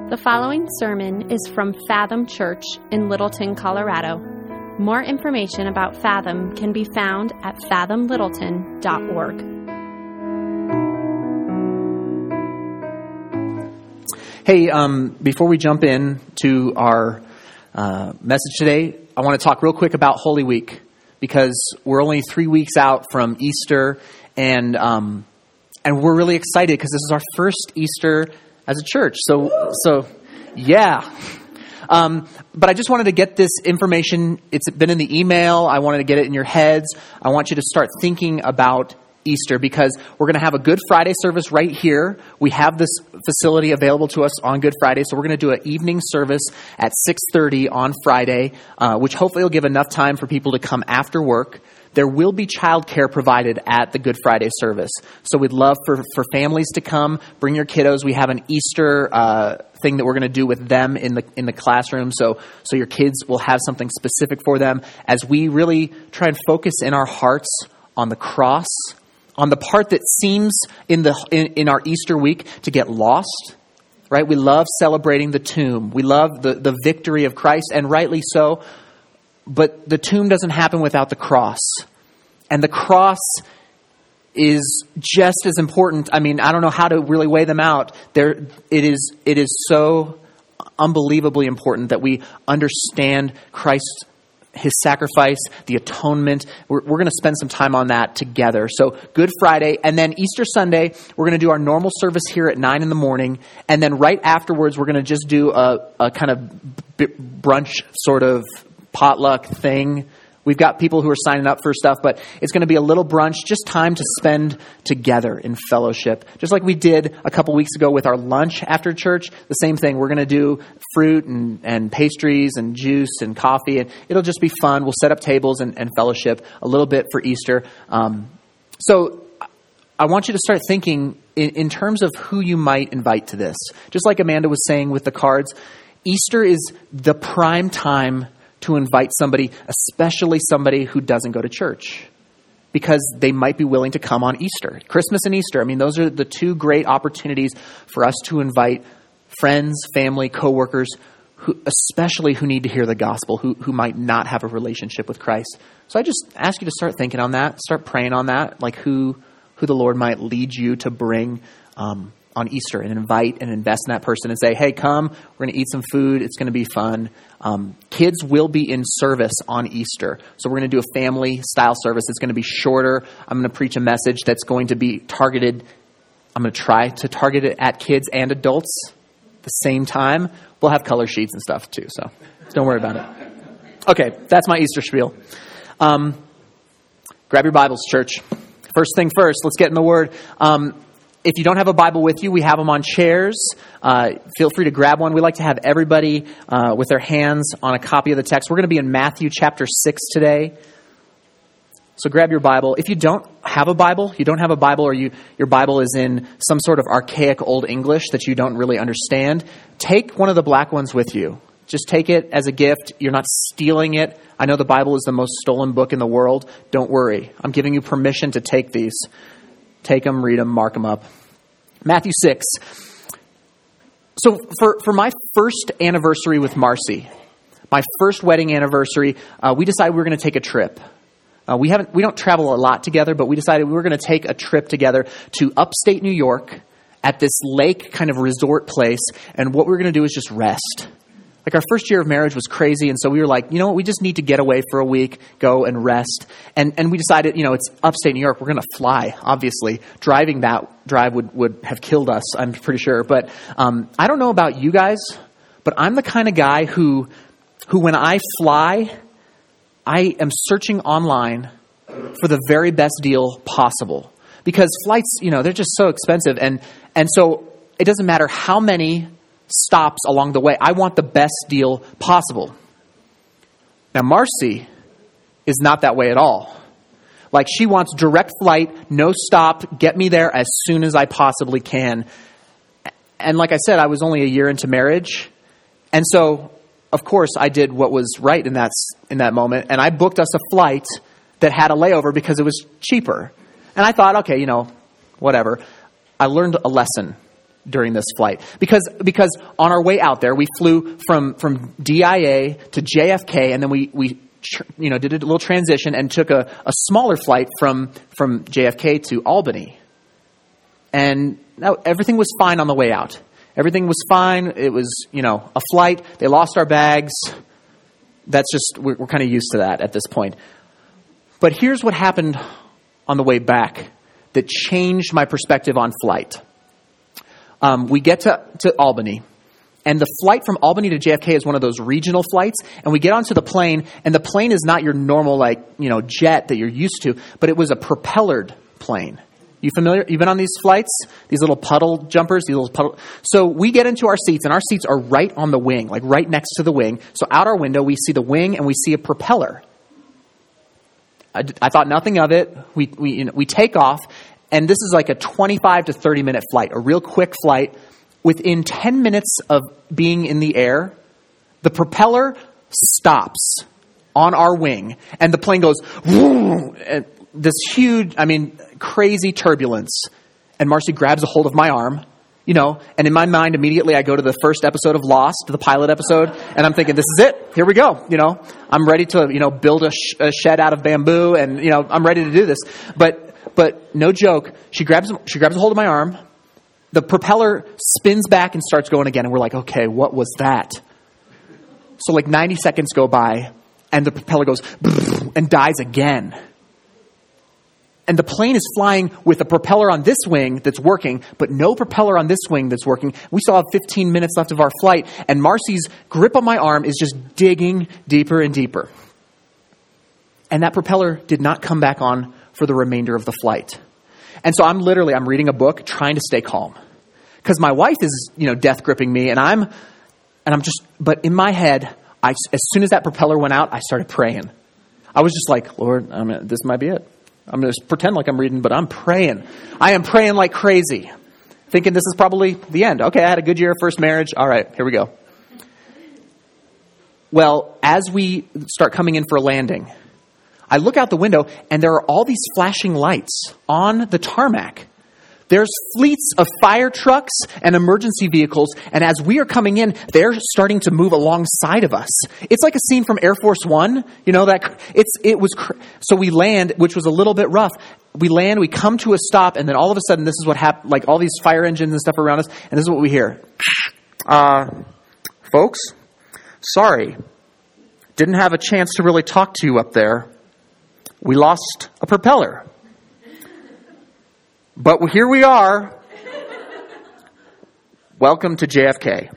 The following sermon is from Fathom Church in Littleton, Colorado. More information about Fathom can be found at fathomlittleton.org. Hey, before we jump in to our message today, I want to talk real quick about Holy Week because we're only 3 weeks out from Easter, and we're really excited because this is our first Easter as a church. So yeah. But I just wanted to get this information. It's been in the email. I wanted to get it in your heads. I want you to start thinking about Easter because we're going to have a Good Friday service right here. We have this facility available to us on Good Friday. So we're going to do an evening service at 6:30 on Friday, which hopefully will give enough time for people to come after work. There will be childcare provided at the Good Friday service. So we'd love for families to come, bring your kiddos. We have an Easter thing that we're going to do with them in the classroom. So your kids will have something specific for them as we really try and focus in our hearts on the cross, on the part that seems in our Easter week to get lost. Right? We love celebrating the tomb. We love the victory of Christ, and rightly so. But the tomb doesn't happen without the cross. And the cross is just as important. I mean, I don't know how to really weigh them out. It is so unbelievably important that we understand Christ, his sacrifice, the atonement. We're going to spend some time on that together. So Good Friday, and then Easter Sunday, we're going to do our normal service here at 9 a.m. And then right afterwards, we're going to just do a kind of brunch sort of potluck thing. We've got people who are signing up for stuff, but it's going to be a little brunch, just time to spend together in fellowship. Just like we did a couple weeks ago with our lunch after church, the same thing. We're going to do fruit and pastries and juice and coffee, and it'll just be fun. We'll set up tables and fellowship a little bit for Easter. So I want you to start thinking in terms of who you might invite to this. Just like Amanda was saying with the cards, Easter is the prime time to invite somebody, especially somebody who doesn't go to church, because they might be willing to come on Easter. Christmas and Easter, I mean, those are the two great opportunities for us to invite friends, family, coworkers, especially who need to hear the gospel, who might not have a relationship with Christ. So I just ask you to start thinking on that, start praying on that, like who the Lord might lead you to bring on Easter, and invite and invest in that person and say, hey, come, we're going to eat some food. It's going to be fun. Kids will be in service on Easter. So we're going to do a family style service. It's going to be shorter. I'm going to preach a message that's going to be targeted. I'm going to try to target it at kids and adults at the same time. We'll have color sheets and stuff too. So don't worry about it. Okay. That's my Easter spiel. Grab your Bibles, church. First thing first, let's get in the Word. If you don't have a Bible with you, we have them on chairs. Feel free to grab one. We like to have everybody with their hands on a copy of the text. We're going to be in Matthew chapter 6 today. So grab your Bible. If you don't have a Bible, or your Bible is in some sort of archaic old English that you don't really understand, take one of the black ones with you. Just take it as a gift. You're not stealing it. I know the Bible is the most stolen book in the world. Don't worry. I'm giving you permission to take these. Take them, read them, mark them up. Matthew 6. So for my first anniversary with Marcy, my first wedding anniversary, we decided we were going to take a trip. We don't travel a lot together, but we decided we were going to take a trip together to upstate New York at this lake kind of resort place. And what we were going to do is just rest. Like our first year of marriage was crazy. And so we were like, you know what, we just need to get away for a week, go and rest. And we decided, it's upstate New York. We're going to fly, obviously. Driving that drive would have killed us, I'm pretty sure. But I don't know about you guys, but I'm the kind of guy who when I fly, I am searching online for the very best deal possible. Because flights, they're just so expensive. And so it doesn't matter how many stops along the way. I want the best deal possible. Now, Marcy is not that way at all. Like, she wants direct flight, no stop, get me there as soon as I possibly can. And like I said, I was only a year into marriage. And so, of course, I did what was right in that moment. And I booked us a flight that had a layover because it was cheaper. And I thought, okay, whatever. I learned a lesson during this flight because on our way out there, we flew from DIA to JFK, and then we did a little transition and took a smaller flight from JFK to Albany. And everything was fine on the way out. Everything was fine. It was, a flight. They lost our bags. That's just, we're kind of used to that at this point. But here's what happened on the way back that changed my perspective on flight. We get to Albany, and the flight from Albany to JFK is one of those regional flights, and we get onto the plane, and the plane is not your normal, jet that you're used to, but it was a propellered plane. You familiar? You've been on these flights? These little puddle jumpers? So we get into our seats, and our seats are right on the wing, like right next to the wing. So out our window, we see the wing, and we see a propeller. I thought nothing of it. We take off, and this is like a 25 to 30 minute flight, a real quick flight. Within 10 minutes of being in the air, the propeller stops on our wing, and the plane goes, and this huge, crazy turbulence. And Marcy grabs a hold of my arm, and in my mind, immediately I go to the first episode of Lost, the pilot episode, and I'm thinking, this is it. Here we go. I'm ready to, build a shed out of bamboo, and, I'm ready to do this. But no joke, she grabs a hold of my arm. The propeller spins back and starts going again. And we're like, okay, what was that? So 90 seconds go by, and the propeller goes and dies again. And the plane is flying with a propeller on this wing that's working, but no propeller on this wing that's working. We still have 15 minutes left of our flight, and Marcy's grip on my arm is just digging deeper and deeper. And that propeller did not come back on for the remainder of the flight. And so I'm reading a book trying to stay calm. Because my wife is, death gripping me, but in my head, as soon as that propeller went out, I started praying. I was just like, Lord, this might be it. I'm going to pretend like I'm reading, but I'm praying. I am praying like crazy, thinking this is probably the end. Okay, I had a good year, first marriage. All right, here we go. Well, as we start coming in for a landing, I look out the window, and there are all these flashing lights on the tarmac. There's fleets of fire trucks and emergency vehicles, and as we are coming in, they're starting to move alongside of us. It's like a scene from Air Force One, so we land, which was a little bit rough. We land, we come to a stop, and then all of a sudden, this is what happened. Like all these fire engines and stuff around us, and this is what we hear: "Folks, sorry, didn't have a chance to really talk to you up there. We lost a propeller. But here we are. Welcome to JFK."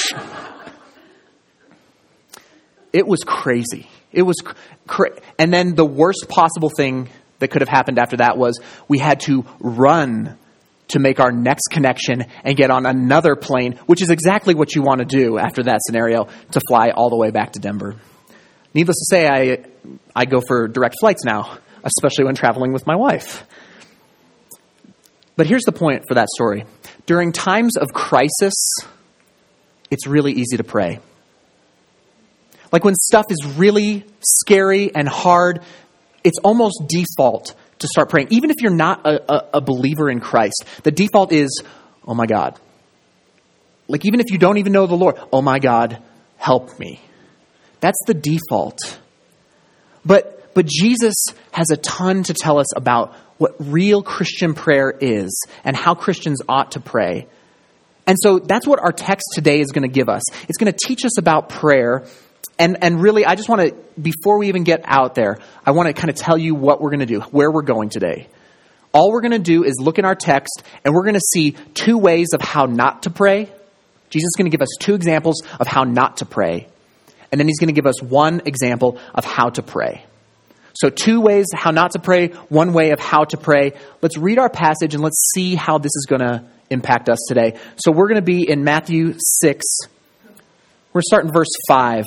It was crazy. It was and then the worst possible thing that could have happened after that was we had to run to make our next connection and get on another plane, which is exactly what you want to do after that scenario, to fly all the way back to Denver. Needless to say, I go for direct flights now, especially when traveling with my wife. But here's the point for that story. During times of crisis, it's really easy to pray. Like when stuff is really scary and hard, it's almost default to start praying. Even if you're not a believer in Christ, the default is, oh my God. Like even if you don't even know the Lord, oh my God, help me. That's the default. But Jesus has a ton to tell us about what real Christian prayer is and how Christians ought to pray. And so that's what our text today is going to give us. It's going to teach us about prayer. And really, I just want to, before we even get out there, I want to kind of tell you what we're going to do, where we're going today. All we're going to do is look in our text, and we're going to see two ways of how not to pray. Jesus is going to give us two examples of how not to pray. And then he's going to give us one example of how to pray. So 2 ways how not to pray, 1 way of how to pray. Let's read our passage and let's see how this is going to impact us today. So we're going to be in Matthew 6. We're starting verse 5.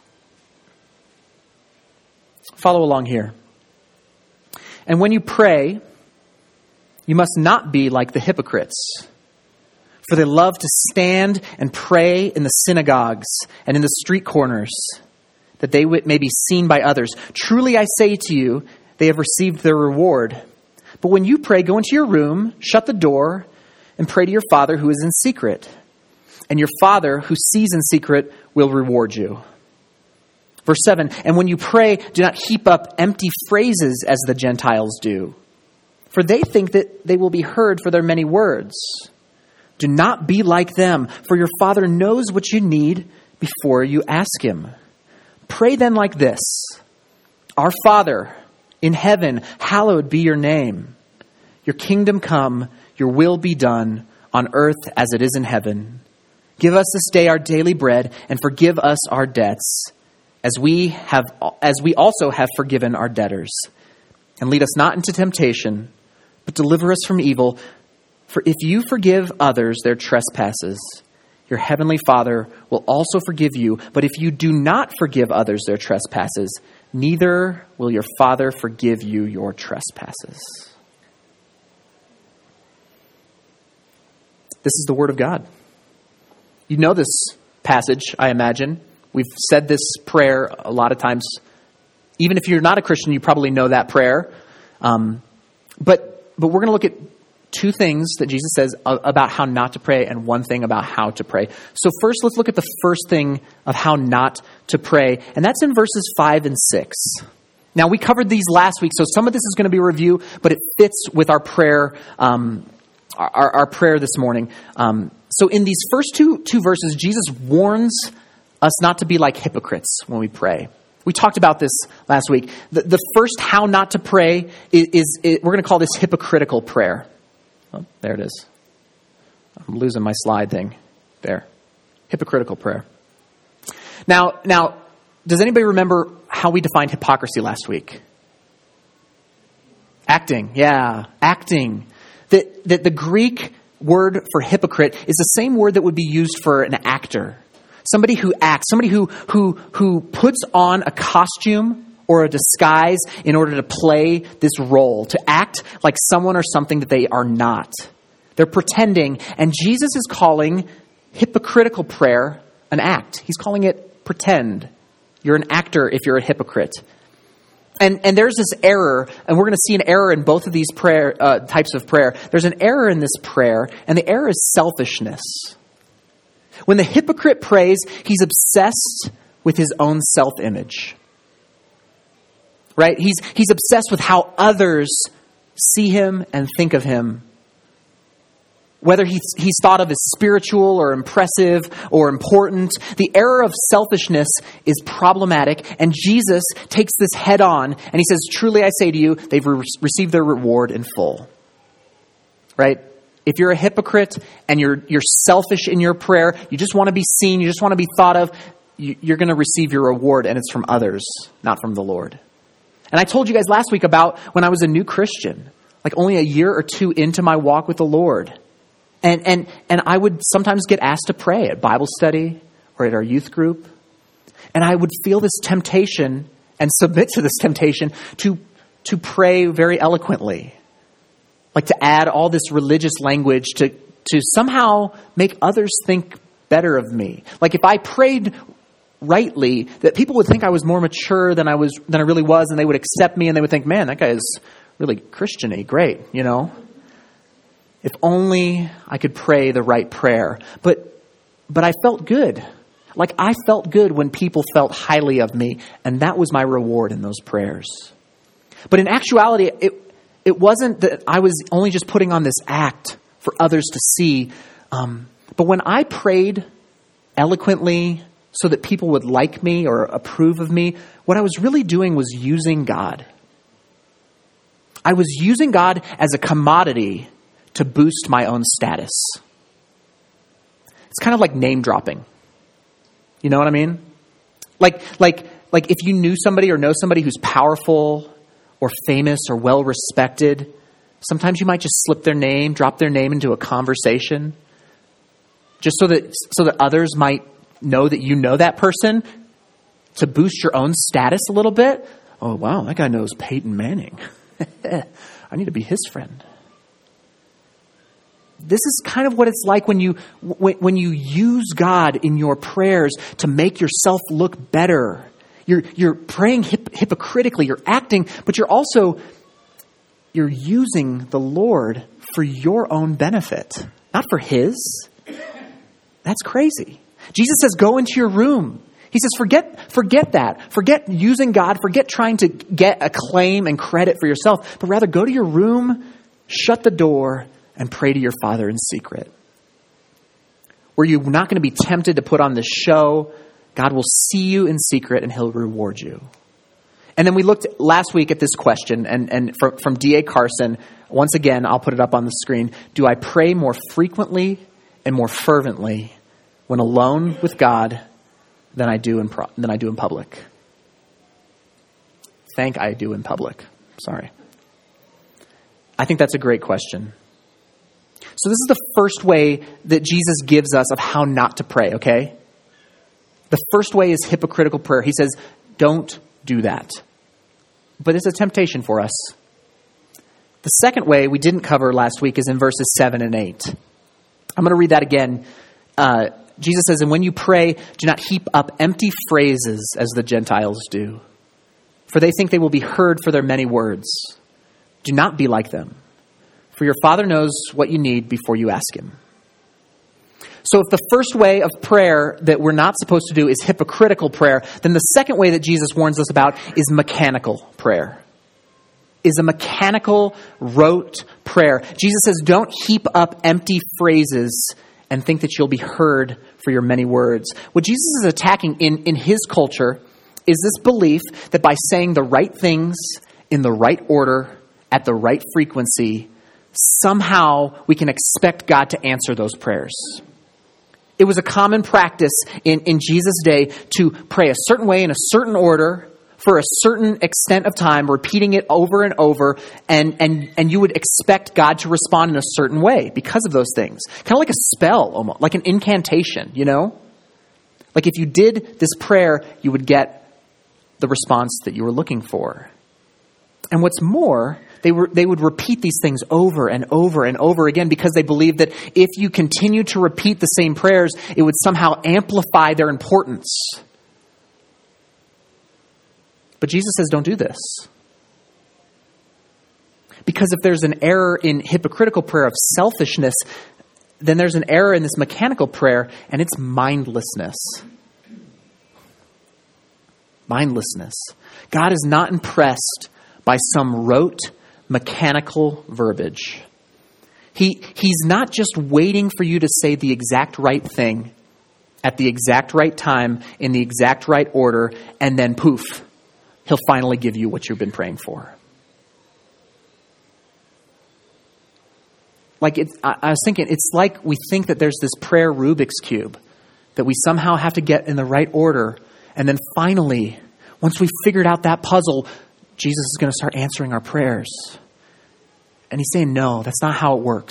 Follow along here. "And when you pray, you must not be like the hypocrites, for they love to stand and pray in the synagogues and in the street corners, that they may be seen by others. Truly I say to you, they have received their reward. But when you pray, go into your room, shut the door, and pray to your Father who is in secret. And your Father who sees in secret will reward you. Verse 7, and when you pray, do not heap up empty phrases as the Gentiles do, for they think that they will be heard for their many words. Do not be like them, for your Father knows what you need before you ask him. Pray then like this: Our Father in heaven, hallowed be your name. Your kingdom come, your will be done on earth as it is in heaven. Give us this day our daily bread, and forgive us our debts, as we also have forgiven our debtors. And lead us not into temptation, but deliver us from evil. For if you forgive others their trespasses, your heavenly Father will also forgive you. But if you do not forgive others their trespasses, neither will your Father forgive you your trespasses. This is the word of God. You know this passage, I imagine. We've said this prayer a lot of times. Even if you're not a Christian, you probably know that prayer. But we're going to look at two things that Jesus says about how not to pray and one thing about how to pray. So first, let's look at the first thing of how not to pray. And that's in verses 5 and 6. Now, we covered these last week, so some of this is going to be a review, but it fits with our prayer, our prayer this morning. So in these first two verses, Jesus warns us not to be like hypocrites when we pray. We talked about this last week. The first how not to pray is we're going to call this hypocritical prayer. Oh, there it is. I'm losing my slide thing. There. Hypocritical prayer. Now, does anybody remember how we defined hypocrisy last week? Acting. Yeah, acting. That the Greek word for hypocrite is the same word that would be used for an actor. Somebody who acts, somebody who puts on a costume or a disguise in order to play this role, to act like someone or something that they are not. They're pretending, and Jesus is calling hypocritical prayer an act. He's calling it pretend. You're an actor if you're a hypocrite. And there's this error, and we're going to see an error in both of these prayer types of prayer. There's an error in this prayer, and the error is selfishness. When the hypocrite prays, he's obsessed with his own self-image. Right? He's obsessed with how others see him and think of him. Whether he's thought of as spiritual or impressive or important, the error of selfishness is problematic, and Jesus takes this head on, and he says, truly I say to you, they've received their reward in full. Right? If you're a hypocrite and you're selfish in your prayer, you just want to be seen, you just want to be thought of, you're going to receive your reward, and it's from others, not from the Lord. And I told you guys last week about when I was a new Christian, like only a year or two into my walk with the Lord. And I would sometimes get asked to pray at Bible study or at our youth group. And I would feel this temptation and submit to this temptation to pray very eloquently. Like to add all this religious language to somehow make others think better of me. Like if I prayed rightly, that people would think I was more mature than I really was, and they would accept me, and they would think, man, that guy is really Christian-y, great, you know? If only I could pray the right prayer. But I felt good. Like I felt good when people felt highly of me, and that was my reward in those prayers. But in actuality, it wasn't that I was only just putting on this act for others to see. But when I prayed eloquently so that people would like me or approve of me, what I was really doing was using God. I was using God as a commodity to boost my own status. It's kind of like name dropping. You know what I mean? Like if you knew somebody or know somebody who's powerful or famous or well respected, sometimes you might just slip their name, drop their name into a conversation, just so that others might know that you know that person, to boost your own status a little bit. Oh, wow, that guy knows Peyton Manning. I need to be his friend. This is kind of what it's like when you use God in your prayers to make yourself look better. You're praying hypocritically, you're acting, but you're using the Lord for your own benefit. not for his. That's crazy. Jesus says, go into your room. He says, forget that. Forget using God. Forget trying to get acclaim and credit for yourself, but rather go to your room, shut the door, and pray to your Father in secret. Where you're not going to be tempted to put on this show, God will see you in secret and he'll reward you. And then we looked last week at this question and from D.A. Carson. Once again, I'll put it up on the screen. Do I pray more frequently and more fervently when alone with God than I do in public? I do in public. Sorry. I think that's a great question. So this is the first way that Jesus gives us of how not to pray, okay? The first way is hypocritical prayer. He says, don't do that. But it's a temptation for us. The second way we didn't cover last week is in verses 7 and 8. I'm going to read that again. Jesus says, and when you pray, do not heap up empty phrases as the Gentiles do, for they think they will be heard for their many words. Do not be like them, for your Father knows what you need before you ask him. So if the first way of prayer that we're not supposed to do is hypocritical prayer, then the second way that Jesus warns us about is mechanical prayer. Is a mechanical, rote prayer. Jesus says, don't heap up empty phrases and think that you'll be heard for your many words. What Jesus is attacking in his culture is this belief that by saying the right things in the right order at the right frequency, somehow we can expect God to answer those prayers. It was a common practice in Jesus' day to pray a certain way in a certain order for a certain extent of time, repeating it over and over, and you would expect God to respond in a certain way because of those things. Kind of like a spell, almost, like an incantation, you know? Like if you did this prayer, you would get the response that you were looking for. And what's more, they would repeat these things over and over and over again because they believed that if you continue to repeat the same prayers, it would somehow amplify their importance. But Jesus says, don't do this. Because if there's an error in hypocritical prayer of selfishness, then there's an error in this mechanical prayer, and it's mindlessness. Mindlessness. God is not impressed by some rote, mechanical verbiage. He's not just waiting for you to say the exact right thing at the exact right time in the exact right order, and then poof, he'll finally give you what you've been praying for. I was thinking, it's like we think that there's this prayer Rubik's Cube that we somehow have to get in the right order. And then finally, once we've figured out that puzzle, Jesus is going to start answering our prayers. And he's saying, no, that's not how it works.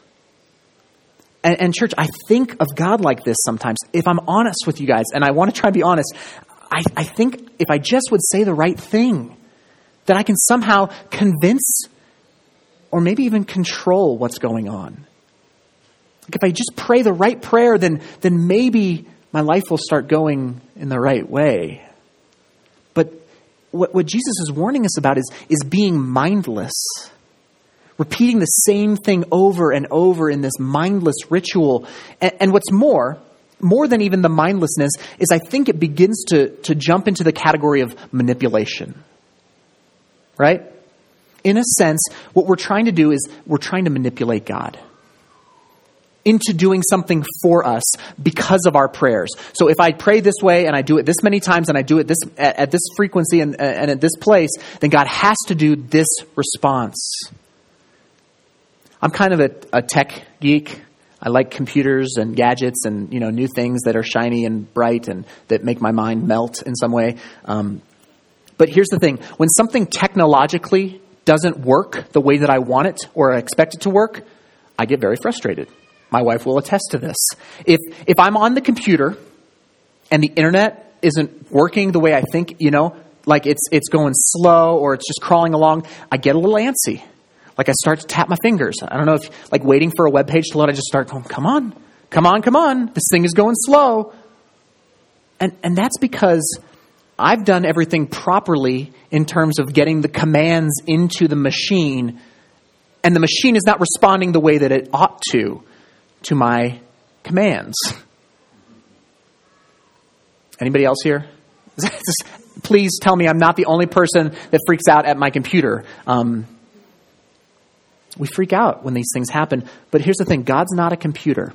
And church, I think of God like this sometimes. If I'm honest with you guys, and I want to try to be honest, I think if I just would say the right thing, that I can somehow convince or maybe even control what's going on. Like if I just pray the right prayer, then maybe my life will start going in the right way. But what Jesus is warning us about is being mindless. Repeating the same thing over and over in this mindless ritual. And what's more than even the mindlessness, is I think it begins to jump into the category of manipulation. Right? In a sense, what we're trying to do is we're trying to manipulate God into doing something for us because of our prayers. So if I pray this way and I do it this many times and I do it this at this frequency and at this place, then God has to do this response. I'm kind of a tech geek. I like computers and gadgets and new things that are shiny and bright and that make my mind melt in some way. But here's the thing: when something technologically doesn't work the way that I want it or I expect it to work, I get very frustrated. My wife will attest to this. If I'm on the computer and the internet isn't working the way I think, like it's going slow or it's just crawling along, I get a little antsy. Like I start to tap my fingers. I don't know if like waiting for a web page to load, I just start going, come on. This thing is going slow. And that's because I've done everything properly in terms of getting the commands into the machine, and the machine is not responding the way that it ought to to my commands. Anybody else here? Please tell me I'm not the only person that freaks out at my computer. We freak out when these things happen. But here's the thing. God's not a computer.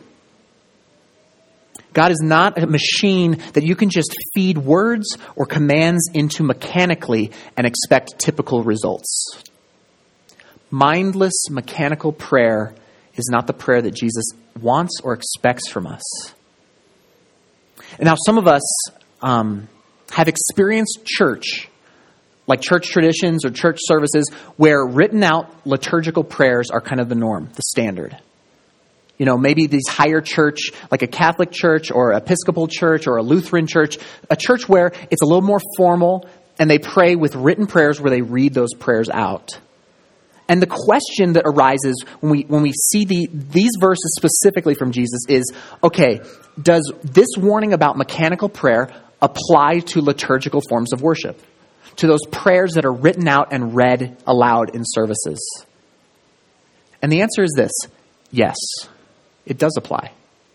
God is not a machine that you can just feed words or commands into mechanically and expect typical results. Mindless, mechanical prayer is not the prayer that Jesus wants or expects from us. And now some of us have experienced church, like church traditions or church services, where written out liturgical prayers are kind of the norm, the standard. You know, maybe these higher church, like a Catholic church or Episcopal church or a Lutheran church, a church where it's a little more formal and they pray with written prayers where they read those prayers out. And the question that arises when we see these verses specifically from Jesus is, okay, does this warning about mechanical prayer apply to liturgical forms of worship? To those prayers that are written out and read aloud in services? And the answer is this: yes, it does apply.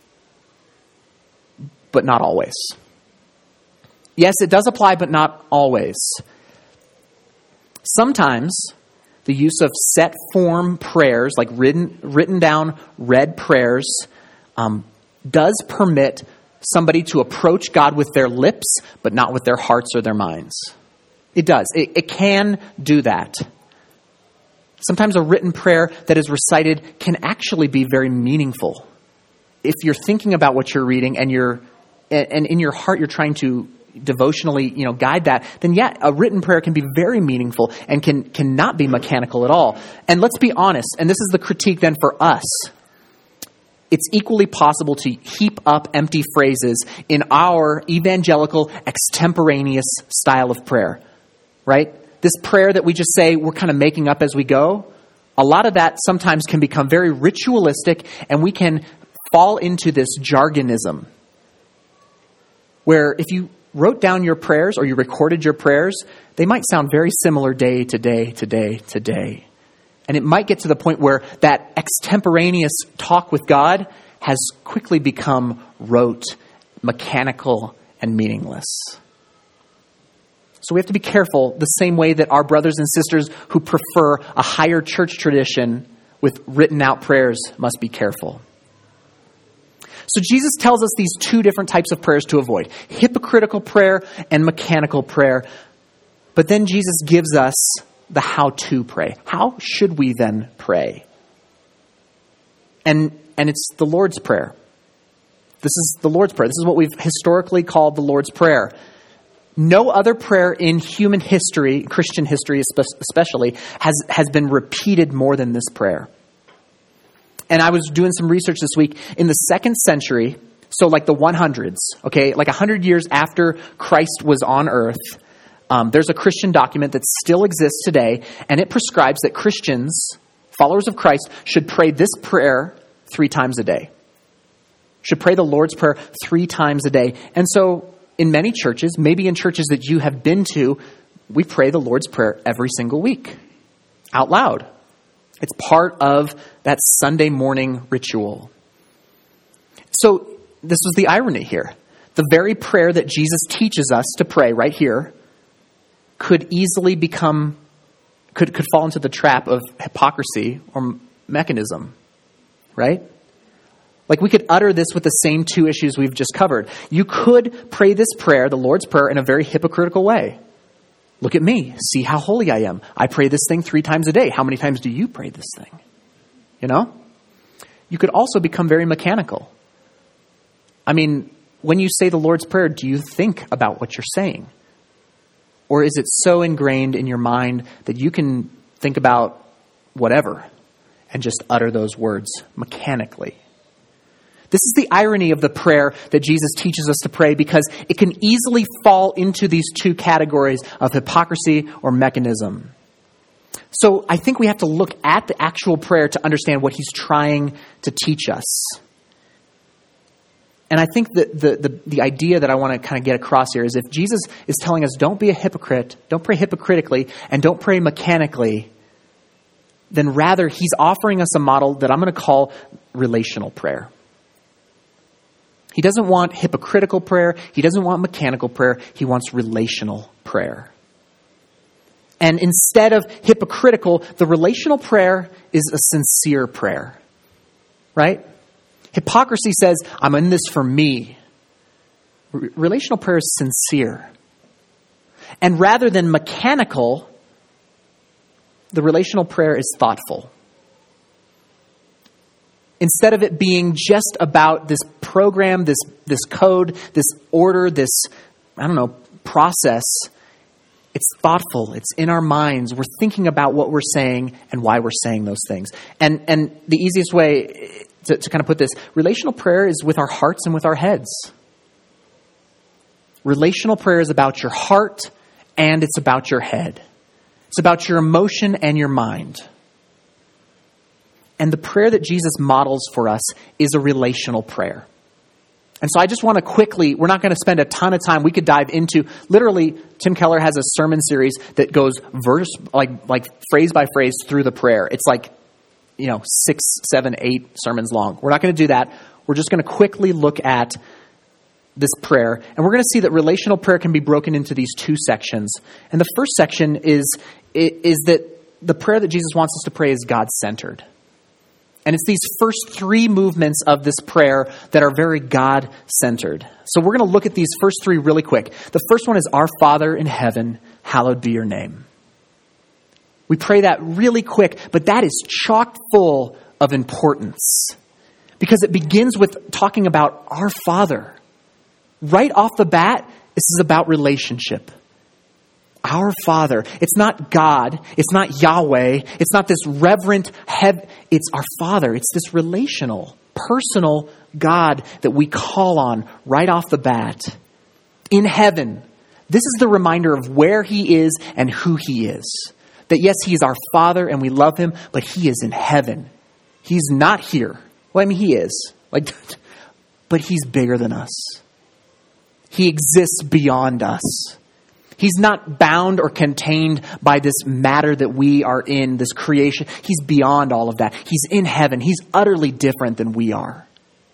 But not always. Yes, it does apply, but not always. Sometimes the use of set form prayers, like written down, read prayers, does permit somebody to approach God with their lips, but not with their hearts or their minds. It does. It can do that. Sometimes a written prayer that is recited can actually be very meaningful. If you're thinking about what you're reading and in your heart you're trying to devotionally, guide that, then yeah, a written prayer can be very meaningful and can not be mechanical at all. And let's be honest, and this is the critique then for us. It's equally possible to heap up empty phrases in our evangelical extemporaneous style of prayer, right? This prayer that we just say we're kind of making up as we go, a lot of that sometimes can become very ritualistic, and we can fall into this jargonism where if you wrote down your prayers or you recorded your prayers, they might sound very similar day to day to day to day. And it might get to the point where that extemporaneous talk with God has quickly become rote, mechanical, and meaningless. So we have to be careful the same way that our brothers and sisters who prefer a higher church tradition with written out prayers must be careful. So Jesus tells us these two different types of prayers to avoid: hypocritical prayer and mechanical prayer. But then Jesus gives us the how to pray. How should we then pray? And it's the Lord's Prayer. This is the Lord's Prayer. This is what we've historically called the Lord's Prayer. No other prayer in human history, Christian history especially, has been repeated more than this prayer. And I was doing some research this week. In the 2nd century, so like the 100s, okay, like 100 years after Christ was on earth, there's a Christian document that still exists today, and it prescribes that Christians, followers of Christ, should pray this prayer 3 times a day. Should pray the Lord's Prayer 3 times a day. And so in many churches, maybe in churches that you have been to, we pray the Lord's Prayer every single week, out loud. It's part of that Sunday morning ritual. So this was the irony here. The very prayer that Jesus teaches us to pray right here could easily could fall into the trap of hypocrisy or mechanism, right? Like we could utter this with the same 2 issues we've just covered. You could pray this prayer, the Lord's Prayer, in a very hypocritical way. Look at me. See how holy I am. I pray this thing 3 times a day. How many times do you pray this thing? You could also become very mechanical. I mean, when you say the Lord's Prayer, do you think about what you're saying? Or is it so ingrained in your mind that you can think about whatever and just utter those words mechanically? This is the irony of the prayer that Jesus teaches us to pray, because it can easily fall into these 2 categories of hypocrisy or mechanism. So I think we have to look at the actual prayer to understand what he's trying to teach us. And I think that the idea that I want to kind of get across here is if Jesus is telling us don't be a hypocrite, don't pray hypocritically, and don't pray mechanically, then rather he's offering us a model that I'm going to call relational prayer. He doesn't want hypocritical prayer. He doesn't want mechanical prayer. He wants relational prayer. And instead of hypocritical, the relational prayer is a sincere prayer, right? Hypocrisy says, I'm in this for me. Relational prayer is sincere. And rather than mechanical, the relational prayer is thoughtful. Instead of it being just about this program, this code, this order, this, process, it's thoughtful. It's in our minds. We're thinking about what we're saying and why we're saying those things. And the easiest way to kind of put this, relational prayer is with our hearts and with our heads. Relational prayer is about your heart and it's about your head. It's about your emotion and your mind. And the prayer that Jesus models for us is a relational prayer. And so I just want to quickly, we're not going to spend a ton of time. We could dive into, literally, Tim Keller has a sermon series that goes verse, like phrase by phrase through the prayer. It's 6, 7, 8 sermons long. We're not going to do that. We're just going to quickly look at this prayer. And we're going to see that relational prayer can be broken into these two sections. And the first section is that the prayer that Jesus wants us to pray is God-centered. And it's these first three movements of this prayer that are very God-centered. So we're going to look at these first three really quick. The first one is, Our Father in heaven, hallowed be your name. We pray that really quick, but that is chock full of importance because it begins with talking about our Father. Right off the bat, this is about relationship. Our Father. It's not God. It's not Yahweh. It's not this reverent head. It's our Father. It's this relational, personal God that we call on right off the bat. In heaven. This is the reminder of where He is and who He is. That yes, He is our Father and we love Him, but He is in heaven. He's not here. Well, He is. But He's bigger than us. He exists beyond us. He's not bound or contained by this matter that we are in, this creation. He's beyond all of that. He's in heaven. He's utterly different than we are.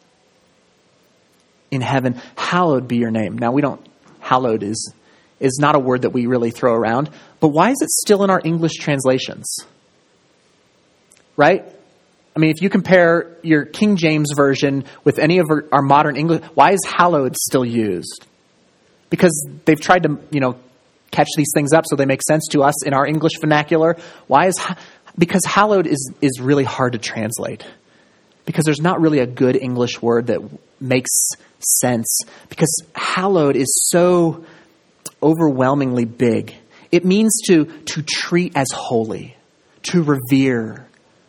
In heaven, hallowed be your name. Now, hallowed is not a word that we really throw around, but why is it still in our English translations? Right? If you compare your King James Version with any of our modern English, why is hallowed still used? Because they've tried to, catch these things up so they make sense to us in our English vernacular. Because hallowed is really hard to translate. Because there's not really a good English word that makes sense. Because hallowed is so overwhelmingly big. It means to treat as holy, to revere,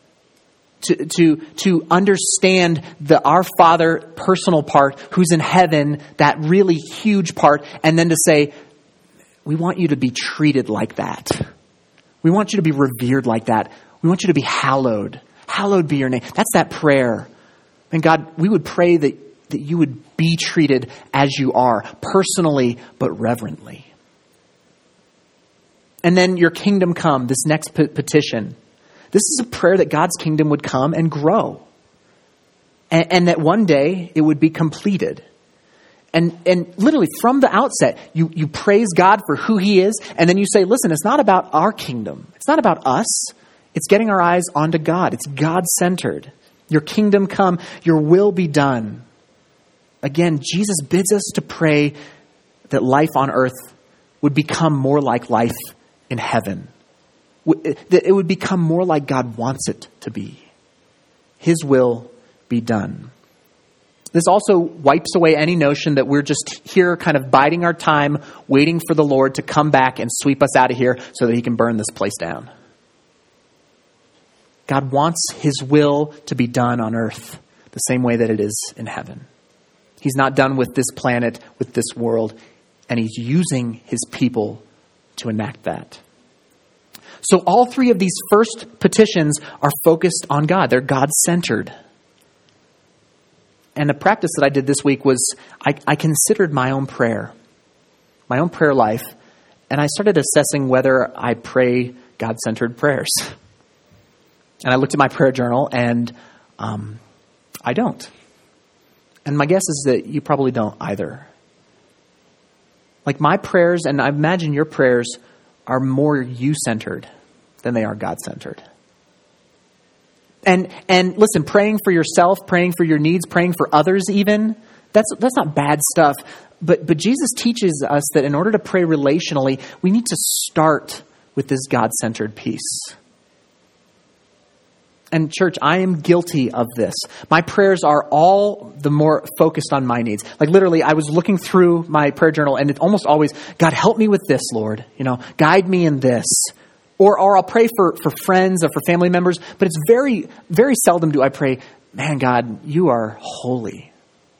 to understand our Father personal part who's in heaven, that really huge part, and then to say, we want you to be treated like that. We want you to be revered like that. We want you to be hallowed. Hallowed be your name. That's that prayer. And God, we would pray that you would be treated as you are, personally but reverently. And then your kingdom come, this next petition. This is a prayer that God's kingdom would come and grow. And that one day it would be completed. And literally from the outset, you praise God for who He is. And then you say, listen, it's not about our kingdom. It's not about us. It's getting our eyes onto God. It's God-centered. Your kingdom come, your will be done. Again, Jesus bids us to pray that life on earth would become more like life in heaven. That it would become more like God wants it to be. His will be done. This also wipes away any notion that we're just here kind of biding our time, waiting for the Lord to come back and sweep us out of here so that He can burn this place down. God wants His will to be done on earth the same way that it is in heaven. He's not done with this planet, with this world, and He's using His people to enact that. So all three of these first petitions are focused on God. They're God-centered. And the practice that I did this week was I considered my own prayer life, and I started assessing whether I pray God-centered prayers. And I looked at my prayer journal, and I don't. And my guess is that you probably don't either. Like my prayers, and I imagine your prayers, are more you-centered than they are God-centered. And listen, praying for yourself, praying for your needs, praying for others even, that's not bad stuff. But Jesus teaches us that in order to pray relationally, we need to start with this God-centered piece. And church, I am guilty of this. My prayers are all the more focused on my needs. Like literally, I was looking through my prayer journal and it's almost always, God, help me with this, Lord. Guide me in this. Or I'll pray for friends or for family members. But it's very, very seldom do I pray, man, God, you are holy.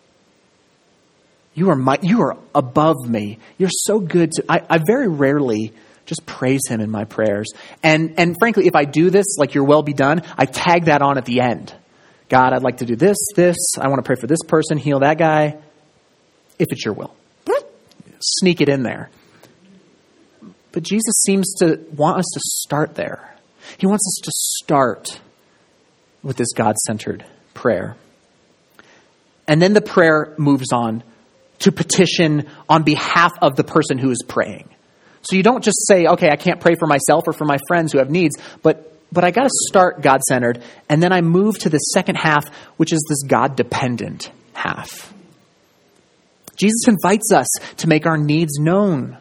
You are above me. You're so good. I very rarely just praise him in my prayers. And frankly, if I do this, like your will be done, I tag that on at the end. God, I'd like to do this. I want to pray for this person, heal that guy. If it's your will. Sneak it in there. But Jesus seems to want us to start there. He wants us to start with this God-centered prayer. And then the prayer moves on to petition on behalf of the person who is praying. So you don't just say, okay, I can't pray for myself or for my friends who have needs, but I got to start God-centered, and then I move to the second half, which is this God-dependent half. Jesus invites us to make our needs known.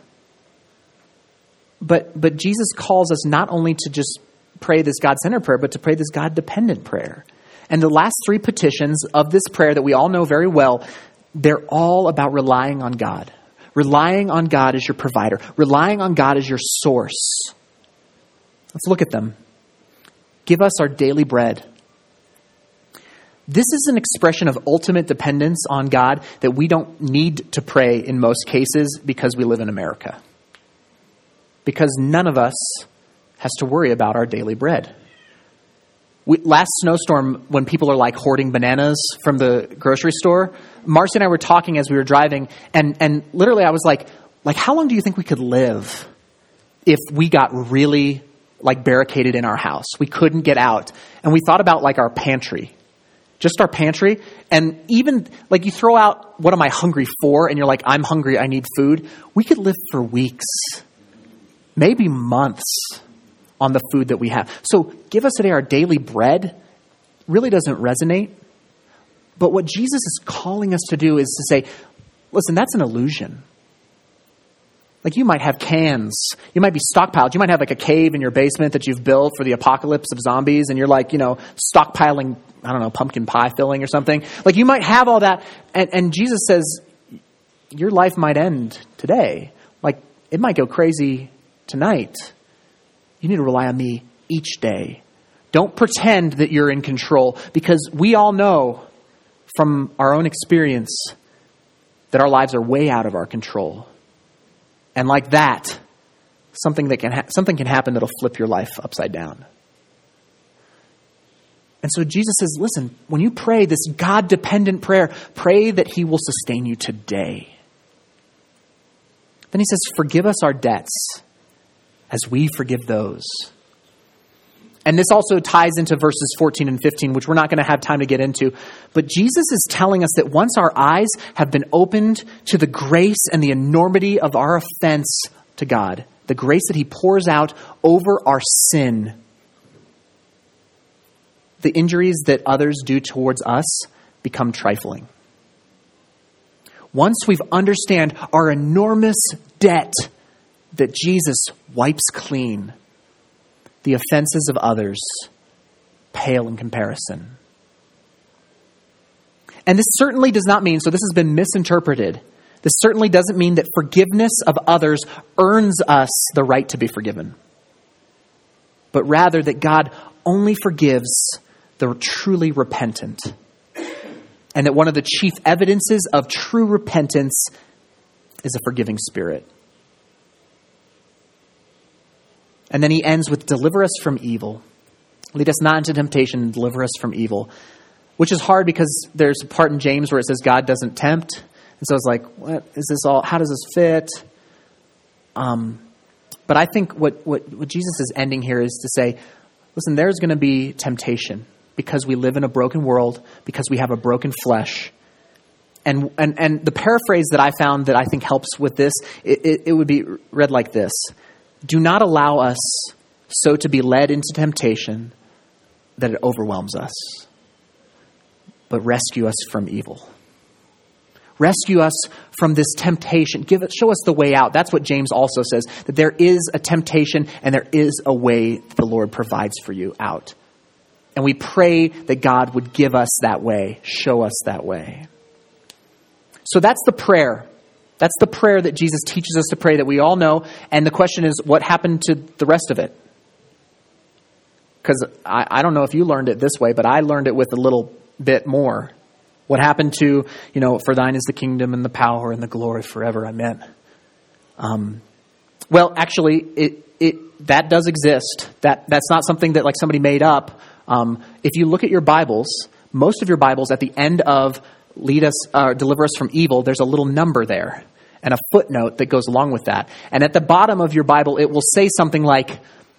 But Jesus calls us not only to just pray this God-centered prayer, but to pray this God-dependent prayer. And the last three petitions of this prayer that we all know very well, they're all about relying on God. Relying on God as your provider. Relying on God as your source. Let's look at them. Give us our daily bread. This is an expression of ultimate dependence on God that we don't need to pray in most cases because we live in America. Because none of us has to worry about our daily bread. Last snowstorm, when people are like hoarding bananas from the grocery store, Marcy and I were talking as we were driving, and literally I was like, how long do you think we could live if we got really like barricaded in our house? We couldn't get out. And we thought about like our pantry, just our pantry. And even like you throw out, what am I hungry for? And you're like, I'm hungry, I need food. We could live for weeks, maybe months on the food that we have. So give us today our daily bread really doesn't resonate. But what Jesus is calling us to do is to say, listen, that's an illusion. Like you might have cans. You might be stockpiled. You might have like a cave in your basement that you've built for the apocalypse of zombies. And you're like, stockpiling, I don't know, pumpkin pie filling or something. Like you might have all that. And Jesus says, your life might end today. Like it might go crazy tonight. You need to rely on me each day. Don't pretend that you're in control, because we all know from our own experience that our lives are way out of our control. And like that, something can happen that'll flip your life upside down. And so Jesus says, listen, when you pray this God-dependent prayer, pray that he will sustain you today. Then he says, forgive us our debts as we forgive those. And this also ties into verses 14 and 15, which we're not going to have time to get into. But Jesus is telling us that once our eyes have been opened to the grace and the enormity of our offense to God, the grace that he pours out over our sin, the injuries that others do towards us become trifling. Once we've understand our enormous debt that Jesus wipes clean, the offenses of others pale in comparison. And this certainly does not mean, so this has been misinterpreted, this certainly doesn't mean that forgiveness of others earns us the right to be forgiven. But rather that God only forgives the truly repentant. And that one of the chief evidences of true repentance is a forgiving spirit. And then he ends with, deliver us from evil. Lead us not into temptation and deliver us from evil. Which is hard because there's a part in James where it says God doesn't tempt. And so it's like, what is this all? How does this fit? But I think what Jesus is ending here is to say, listen, there's going to be temptation because we live in a broken world, because we have a broken flesh. And the paraphrase that I found that I think helps with this, it would be read like this: do not allow us so to be led into temptation that it overwhelms us, but rescue us from evil. Rescue us from this temptation. Show us the way out. That's what James also says, that there is a temptation and there is a way the Lord provides for you out. And we pray that God would give us that way, show us that way. So that's the prayer. That's the prayer that Jesus teaches us to pray that we all know. And the question is, what happened to the rest of it? Because I don't know if you learned it this way, but I learned it with a little bit more. What happened to, for thine is the kingdom and the power and the glory forever. Amen. Well, actually, that does exist. That's not something that like somebody made up. If you look at your Bibles, most of your Bibles at the end of lead us, deliver us from evil, there's a little number there and a footnote that goes along with that. And at the bottom of your Bible, it will say something like,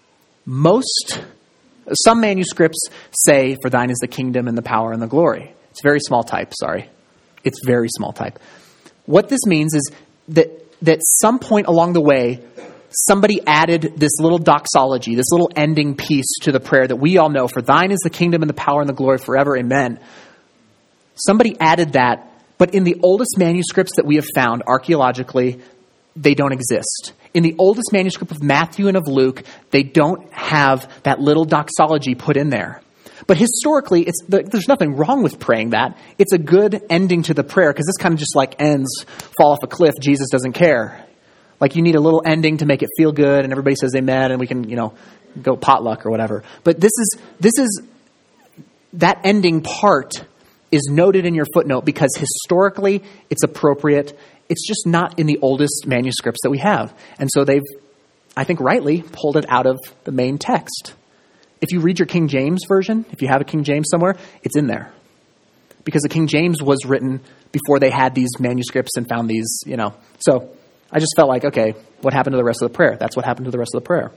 some manuscripts say, for thine is the kingdom and the power and the glory. It's very small type, sorry. It's very small type. What this means is that some point along the way, somebody added this little doxology, this little ending piece to the prayer that we all know, for thine is the kingdom and the power and the glory forever, amen. Somebody added that, but in the oldest manuscripts that we have found archaeologically, they don't exist. In the oldest manuscript of Matthew and of Luke, they don't have that little doxology put in there. But historically, there's nothing wrong with praying that. It's a good ending to the prayer, because this kind of just like ends, fall off a cliff, Jesus doesn't care. Like you need a little ending to make it feel good, and everybody says amen, and we can, go potluck or whatever. But this is that ending part is noted in your footnote because historically it's appropriate. It's just not in the oldest manuscripts that we have. And so they've, I think rightly, pulled it out of the main text. If you read your King James version, if you have a King James somewhere, it's in there. Because the King James was written before they had these manuscripts and found these, So I just felt like, okay, what happened to the rest of the prayer? That's what happened to the rest of the prayer.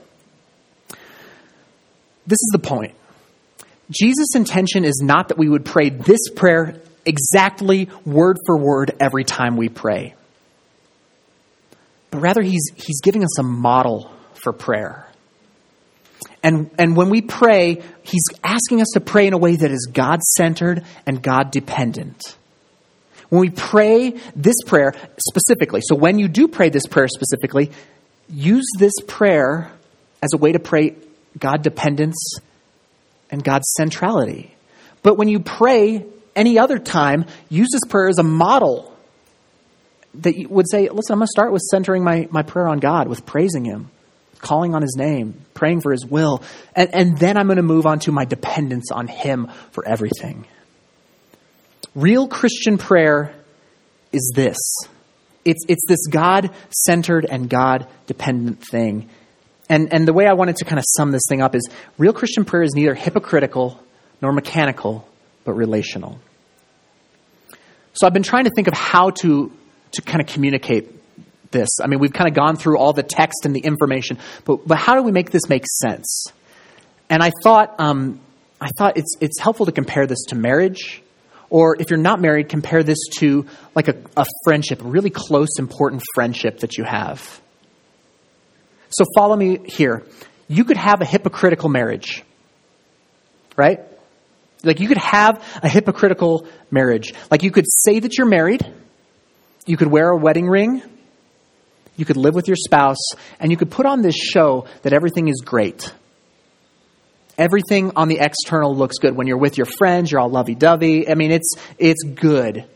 This is the point. Jesus' intention is not that we would pray this prayer exactly word for word every time we pray. But rather, he's giving us a model for prayer. And when we pray, he's asking us to pray in a way that is God-centered and God-dependent. When we pray this prayer specifically, so when you do pray this prayer specifically, use this prayer as a way to pray God-dependence and God's centrality. But when you pray any other time, use this prayer as a model that you would say, listen, I'm going to start with centering my prayer on God, with praising him, calling on his name, praying for his will. And then I'm going to move on to my dependence on him for everything. Real Christian prayer is this. It's this God-centered and God-dependent thing. And the way I wanted to kind of sum this thing up is real Christian prayer is neither hypocritical nor mechanical, but relational. So I've been trying to think of how to kind of communicate this. I mean, we've kind of gone through all the text and the information, but how do we make this make sense? And I thought it's helpful to compare this to marriage, or if you're not married, compare this to like a friendship, a really close, important friendship that you have. So follow me here. You could have a hypocritical marriage, right? Like you could have a hypocritical marriage. Like you could say that you're married. You could wear a wedding ring. You could live with your spouse, and you could put on this show that everything is great. Everything on the external looks good. When you're with your friends, you're all lovey-dovey. I mean, it's good.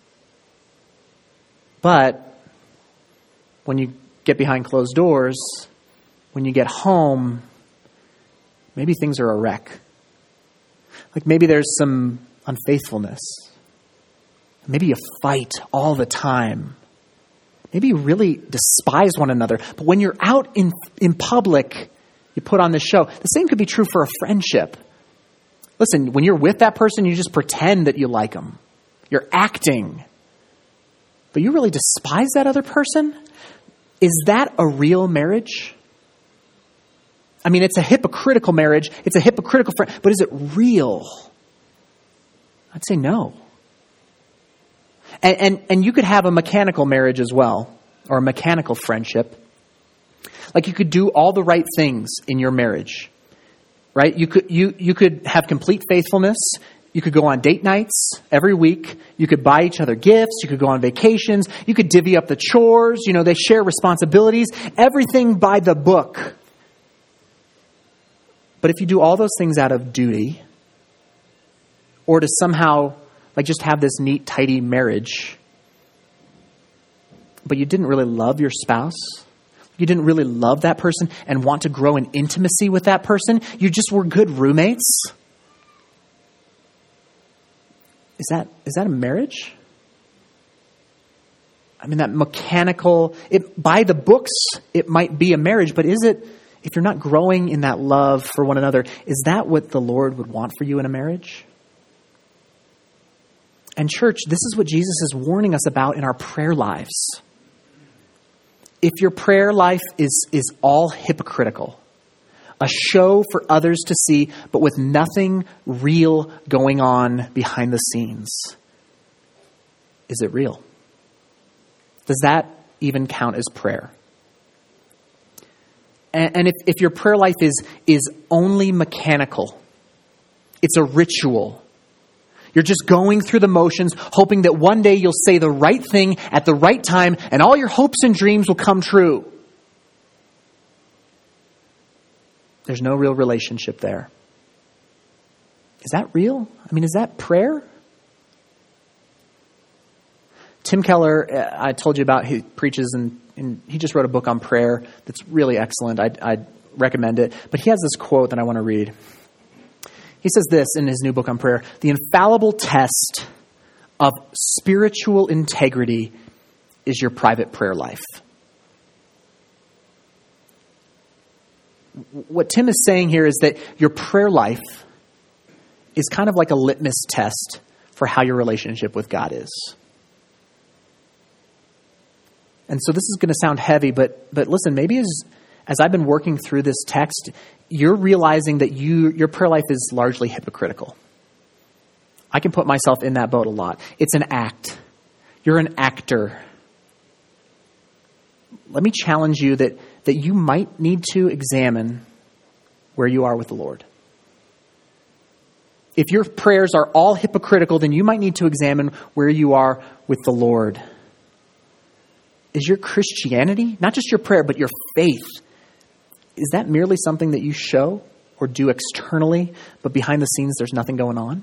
But when you get behind closed doors, when you get home, maybe things are a wreck. Like maybe there's some unfaithfulness. Maybe you fight all the time. Maybe you really despise one another. But when you're out in public, you put on this show. The same could be true for a friendship. Listen, when you're with that person, you just pretend that you like them. You're acting. But you really despise that other person? Is that a real marriage? I mean, it's a hypocritical marriage. It's a hypocritical friend. But is it real? I'd say no. And you could have a mechanical marriage as well, or a mechanical friendship. Like you could do all the right things in your marriage, right? You could have complete faithfulness. You could go on date nights every week. You could buy each other gifts. You could go on vacations. You could divvy up the chores. They share responsibilities. Everything by the book. But if you do all those things out of duty, or to somehow just have this neat, tidy marriage, but you didn't really love your spouse, you didn't really love that person and want to grow in intimacy with that person, you just were good roommates, is that a marriage? I mean, that mechanical, by the books, it might be a marriage, but is it, if you're not growing in that love for one another, is that what the Lord would want for you in a marriage? And church, this is what Jesus is warning us about in our prayer lives. If your prayer life is all hypocritical, a show for others to see, but with nothing real going on behind the scenes, is it real? Does that even count as prayer? And if your prayer life is only mechanical, it's a ritual, you're just going through the motions, hoping that one day you'll say the right thing at the right time and all your hopes and dreams will come true. There's no real relationship there. Is that real? I mean, is that prayer? Tim Keller, I told you about, he preaches and he just wrote a book on prayer that's really excellent. I'd recommend it. But he has this quote that I want to read. He says this in his new book on prayer: "The infallible test of spiritual integrity is your private prayer life." What Tim is saying here is that your prayer life is kind of like a litmus test for how your relationship with God is. And so this is going to sound heavy, but listen, maybe as I've been working through this text, you're realizing that your prayer life is largely hypocritical. I can put myself in that boat a lot. It's an act. You're an actor. Let me challenge you that you might need to examine where you are with the Lord. If your prayers are all hypocritical, then you might need to examine where you are with the Lord. Is your Christianity, not just your prayer, but your faith, is that merely something that you show or do externally, but behind the scenes there's nothing going on?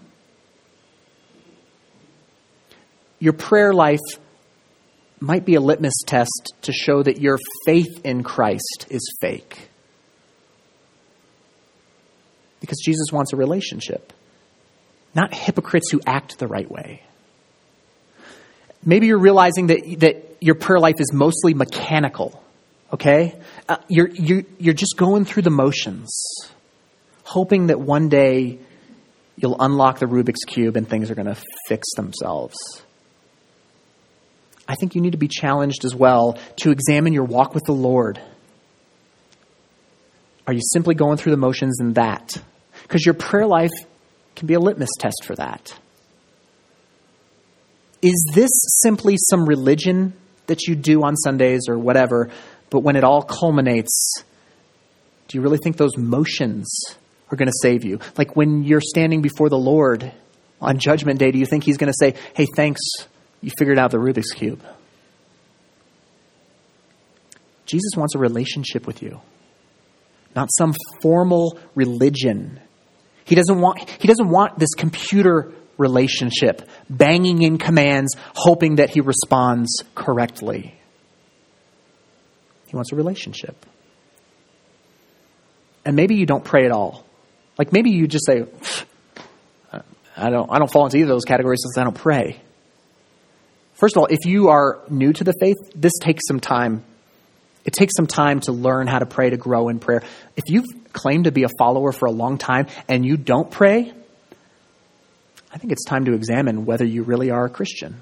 Your prayer life might be a litmus test to show that your faith in Christ is fake. Because Jesus wants a relationship, not hypocrites who act the right way. Maybe you're realizing that your prayer life is mostly mechanical. Okay? You're just going through the motions, hoping that one day you'll unlock the Rubik's Cube and things are going to fix themselves. I think you need to be challenged as well to examine your walk with the Lord. Are you simply going through the motions in that? Because your prayer life can be a litmus test for that. Is this simply some religion that you do on Sundays or whatever, but when it all culminates, do you really think those motions are going to save you? Like when you're standing before the Lord on Judgment Day, do you think he's going to say, "Hey, thanks, you figured out the Rubik's Cube"? Jesus wants a relationship with you, not some formal religion. He doesn't want this computer relationship, banging in commands, hoping that he responds correctly. He wants a relationship. And maybe you don't pray at all. Like maybe you just say, I don't fall into either of those categories since I don't pray. First of all, if you are new to the faith, this takes some time. It takes some time to learn how to pray, to grow in prayer. If you've claimed to be a follower for a long time and you don't pray, I think it's time to examine whether you really are a Christian.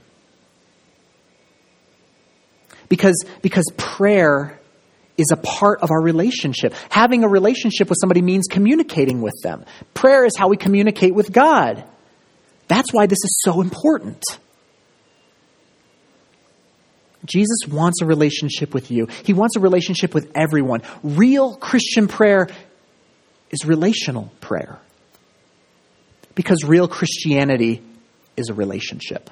Because prayer is a part of our relationship. Having a relationship with somebody means communicating with them. Prayer is how we communicate with God. That's why this is so important. Jesus wants a relationship with you. He wants a relationship with everyone. Real Christian prayer is relational prayer. Because real Christianity is a relationship.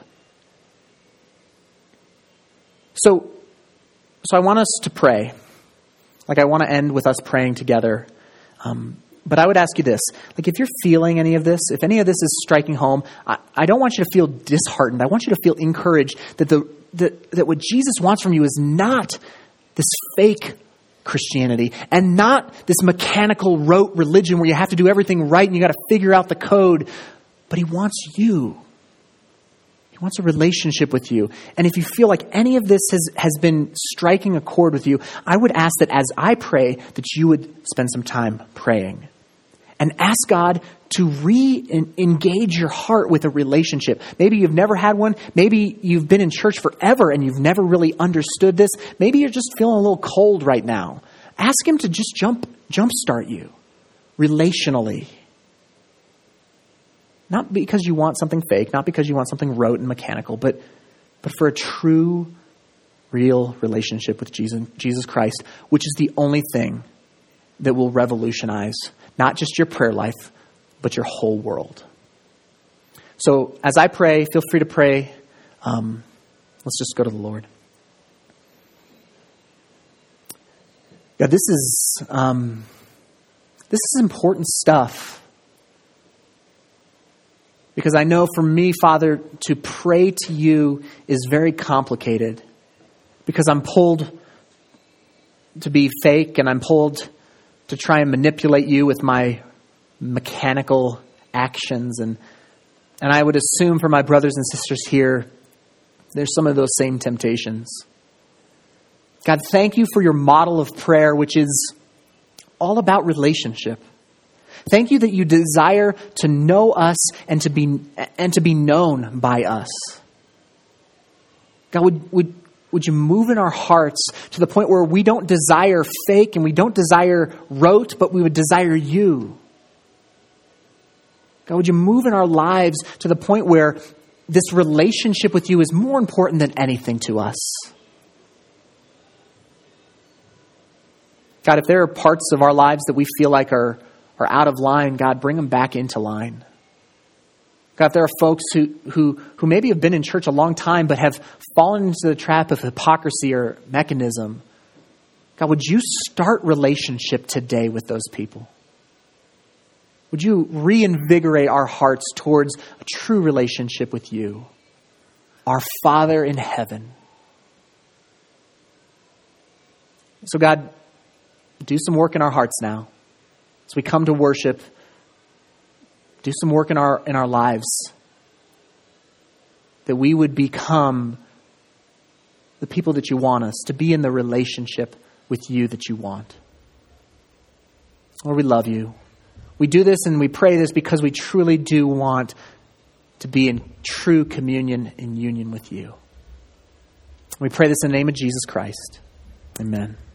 So I want us to pray. I want to end with us praying together. But I would ask you this. If you're feeling any of this, if any of this is striking home, I don't want you to feel disheartened. I want you to feel encouraged that what Jesus wants from you is not this fake Christianity and not this mechanical rote religion where you have to do everything right and you got to figure out the code. But he wants you. He wants a relationship with you. And if you feel like any of this has been striking a chord with you, I would ask that as I pray, that you would spend some time praying. And ask God to re-engage your heart with a relationship. Maybe you've never had one. Maybe you've been in church forever and you've never really understood this. Maybe you're just feeling a little cold right now. Ask him to just jumpstart you relationally. Not because you want something fake, not because you want something rote and mechanical, but for a true, real relationship with Jesus Christ, which is the only thing that will revolutionize not just your prayer life, but your whole world. So as I pray, feel free to pray. Let's just go to the Lord. God, this is important stuff. Because I know for me, Father, to pray to you is very complicated. Because I'm pulled to be fake and I'm pulled to try and manipulate you with my mechanical actions. And I would assume for my brothers and sisters here, there's some of those same temptations. God, thank you for your model of prayer, which is all about relationship. Thank you that you desire to know us and to be known by us. God, would you move in our hearts to the point where we don't desire fake and we don't desire rote, but we would desire you? God, would you move in our lives to the point where this relationship with you is more important than anything to us? God, if there are parts of our lives that we feel like are out of line, God, bring them back into line. God, if there are folks who maybe have been in church a long time but have fallen into the trap of hypocrisy or mechanism, God, would you start relationship today with those people? Would you reinvigorate our hearts towards a true relationship with you, our Father in heaven? So God, do some work in our hearts now. As we come to worship, do some work in our lives, that we would become the people that you want us, to be in the relationship with you that you want. Lord, we love you. We do this and we pray this because we truly do want to be in true communion and union with you. We pray this in the name of Jesus Christ. Amen.